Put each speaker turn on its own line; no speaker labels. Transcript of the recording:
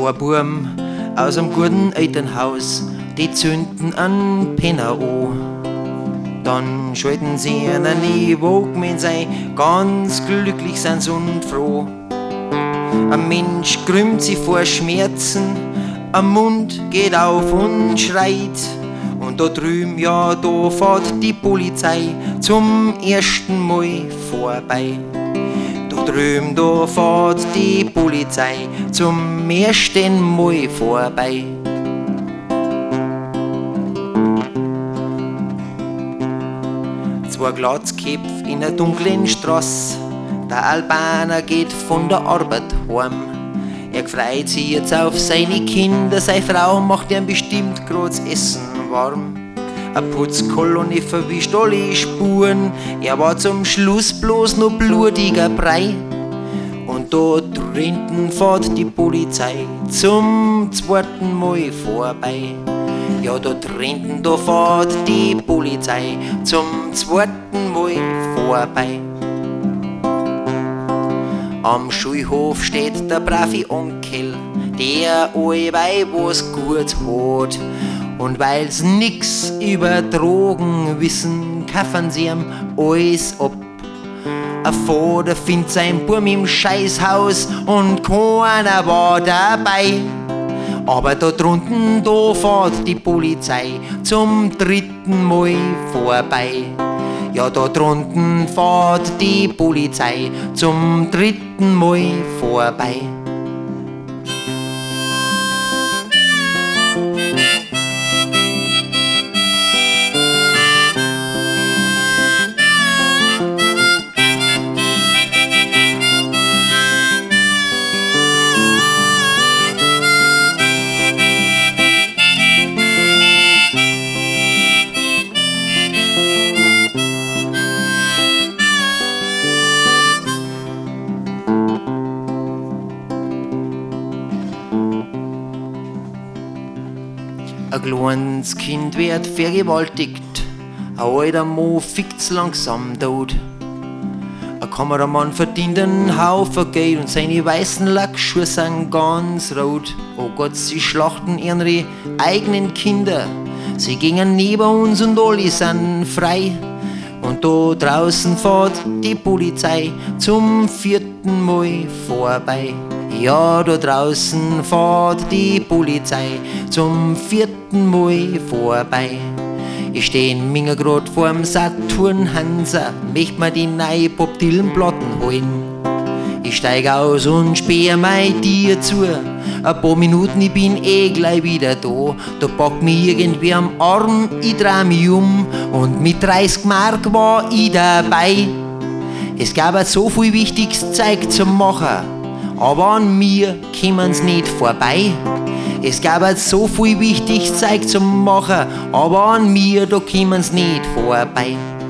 Zwei Buben aus einem guten Elternhaus, die zünden an Penner an. Dann schalten sie einen Walkman sein, ganz glücklich sind sie und froh. Ein Mensch krümmt sich vor Schmerzen, ein Mund geht auf und schreit. Und da drüben, ja, da fährt die Polizei zum ersten Mal vorbei. Da drüben, da fährt die Polizei zum ersten Mal vorbei. Zwei Glatzköpfe in einer dunklen Straße, der Albaner geht von der Arbeit heim. Er freut sich jetzt auf seine Kinder, seine Frau macht ihm bestimmt grad das Essen warm. Eine Putzkolonne verwischt alle Spuren, er war zum Schluss bloß noch blutiger Brei. Und da drinnen fährt die Polizei zum zweiten Mal vorbei. Ja, da drinnen, da fährt die Polizei zum zweiten Mal vorbei. Am Schulhof steht der brave Onkel, der allweil was Gutes hat. Und weil's nix über Drogen wissen, kaufen sie ihm alles ab. Ein Vater findet sein Burm im Scheißhaus und keiner war dabei. Aber da drunten, da fährt die Polizei zum dritten Mal vorbei. Ja, da drunten fährt die Polizei zum dritten Mal vorbei. Ein kleines Kind wird vergewaltigt, ein alter Mann fickt's langsam tot. Ein Kameramann verdient einen Haufen Geld und seine weißen Lackschuhe sind ganz rot. Oh Gott, sie schlachten ihre eigenen Kinder, sie gingen neben uns und alle sind frei. Und da draußen fährt die Polizei zum vierten Mal vorbei. Ja, da draußen fährt die Polizei zum vierten Mal vorbei. Ich steh in Mingergrad vorm Saturn Hansa, möcht mir die neue Bob Dylan Platten holen. Ich steig aus und sperr mein Tier zu. Ein paar Minuten, ich bin gleich wieder da. Da packt mich irgendwie am Arm, ich dreh mich um und mit 30 Mark war ich dabei. Es gab so viel wichtiges Zeug zu machen, aber an mir kommen's nicht vorbei. Es gab so viel wichtiges Zeug zu machen, aber an mir, da kommen's nicht vorbei.